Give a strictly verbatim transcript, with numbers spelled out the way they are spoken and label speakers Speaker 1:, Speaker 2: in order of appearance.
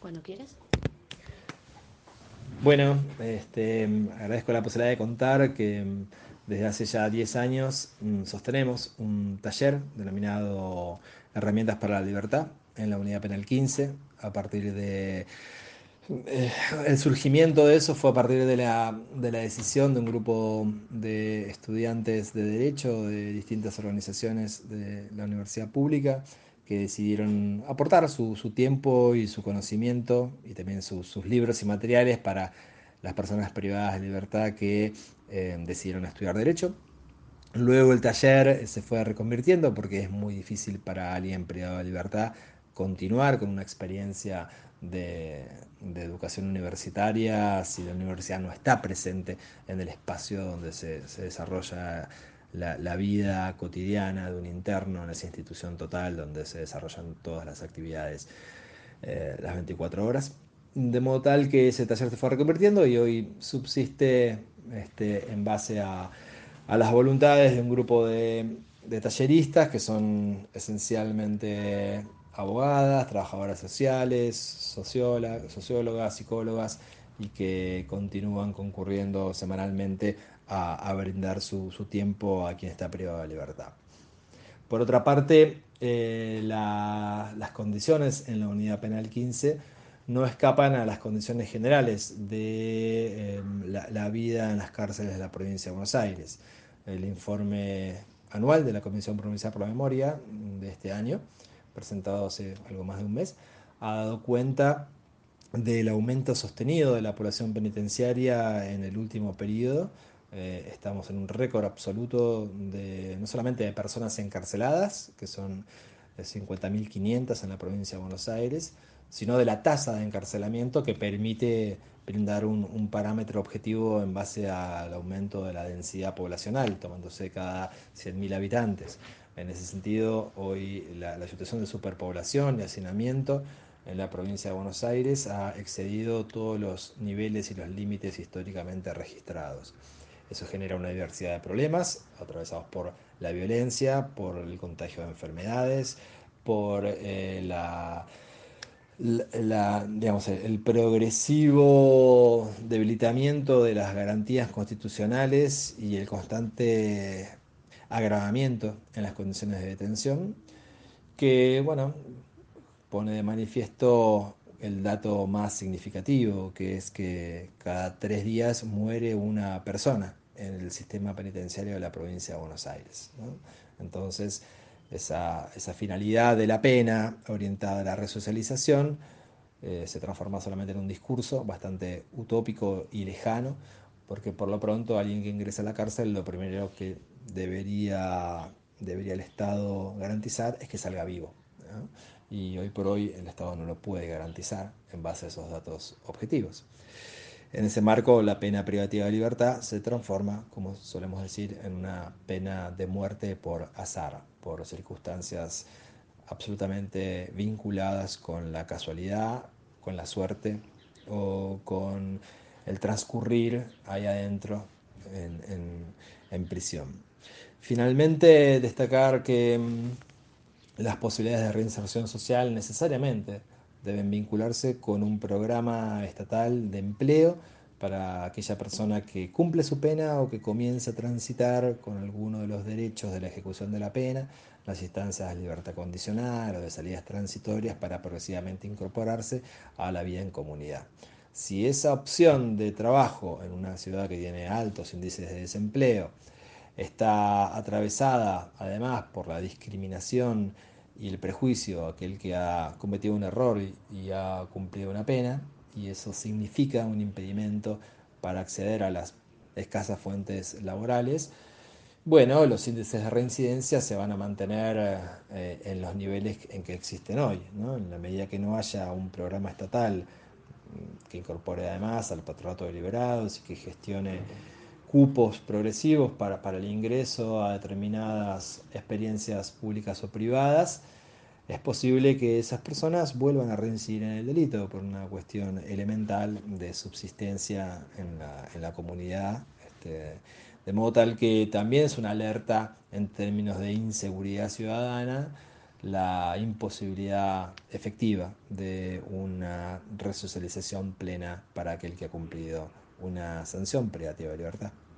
Speaker 1: Cuando quieras.
Speaker 2: Bueno, este, agradezco la posibilidad de contar que mm, desde hace ya diez años mm, sostenemos un taller denominado Herramientas para la Libertad en la Unidad Penal quince. A partir de eh, el surgimiento de eso fue a partir de la, de la decisión de un grupo de estudiantes de Derecho de distintas organizaciones de la universidad pública que decidieron aportar su, su tiempo y su conocimiento y también su- sus libros y materiales para las personas privadas de libertad que eh, decidieron estudiar Derecho. Luego el taller se fue reconvirtiendo porque es muy difícil para alguien privado de libertad continuar con una experiencia de, de educación universitaria si la universidad no está presente en el espacio donde se, se desarrolla la, la vida cotidiana de un interno en esa institución total donde se desarrollan todas las actividades eh, las veinticuatro horas. De modo tal que ese taller se fue reconvirtiendo y hoy subsiste este, en base a, a las voluntades de un grupo de, de talleristas que son esencialmente abogadas, trabajadoras sociales, sociólogas, sociólogas, psicólogas y que continúan concurriendo semanalmente a, a brindar su, su tiempo a quien está privado de libertad. Por otra parte, eh, la- las condiciones en la unidad penal quince no escapan a las condiciones generales de eh, la, la vida en las cárceles de la provincia de Buenos Aires. El informe anual de la Comisión Provincial por la Memoria de este año, presentado hace algo más de un mes, ha dado cuenta del aumento sostenido de la población penitenciaria en el último periodo. Eh, estamos en un récord absoluto de no solamente de personas encarceladas, que son cincuenta mil quinientas en la provincia de Buenos Aires, sino de la tasa de encarcelamiento que permite brindar un, un parámetro objetivo en base al aumento de la densidad poblacional, tomándose cada cien mil habitantes. En ese sentido, hoy la, la situación de superpoblación y hacinamiento en la provincia de Buenos Aires ha excedido todos los niveles y los límites históricamente registrados. Eso genera una diversidad de problemas atravesados por la violencia, por el contagio de enfermedades, por eh, la, la, la, digamos, el progresivo debilitamiento de las garantías constitucionales y el constante agravamiento en las condiciones de detención, que, bueno, pone de manifiesto el dato más significativo, que es que cada tres días muere una persona en el sistema penitenciario de la provincia de Buenos Aires, ¿no? Entonces, esa, esa finalidad de la pena orientada a la resocialización eh, se transforma solamente en un discurso bastante utópico y lejano, porque por lo pronto alguien que ingresa a la cárcel lo primero que debería, debería el Estado garantizar es que salga vivo, ¿no? Y hoy por hoy el Estado no lo puede garantizar en base a esos datos objetivos. En ese marco, la pena privativa de libertad se transforma, como solemos decir, en una pena de muerte por azar, por circunstancias absolutamente vinculadas con la casualidad, con la suerte o con el transcurrir ahí adentro en, en- en prisión. Finalmente, destacar que mm, las posibilidades de reinserción social necesariamente deben vincularse con un programa estatal de empleo para aquella persona que cumple su pena o que comienza a transitar con alguno de los derechos de la ejecución de la pena, las instancias de libertad condicional o de salidas transitorias para progresivamente incorporarse a la vida en comunidad. Si esa opción de trabajo en una ciudad que tiene altos índices de desempleo está atravesada además por la discriminación y el prejuicio a aquel que ha cometido un error y, y ha cumplido una pena, y eso significa un impedimento para acceder a las escasas fuentes laborales. Bueno, los índices de reincidencia se van a mantener eh, en los niveles en que existen hoy, ¿no? En la medida que no haya un programa estatal mm, que incorpore además al patronato de liberados y que gestione cupos progresivos para, para el ingreso a determinadas experiencias públicas o privadas, es posible que esas personas vuelvan a reincidir en el delito por una cuestión elemental de subsistencia en la, en la comunidad. Este, de modo tal que también es una alerta en términos de inseguridad ciudadana la imposibilidad efectiva de una resocialización plena para aquel que ha cumplido una sanción privativa de libertad.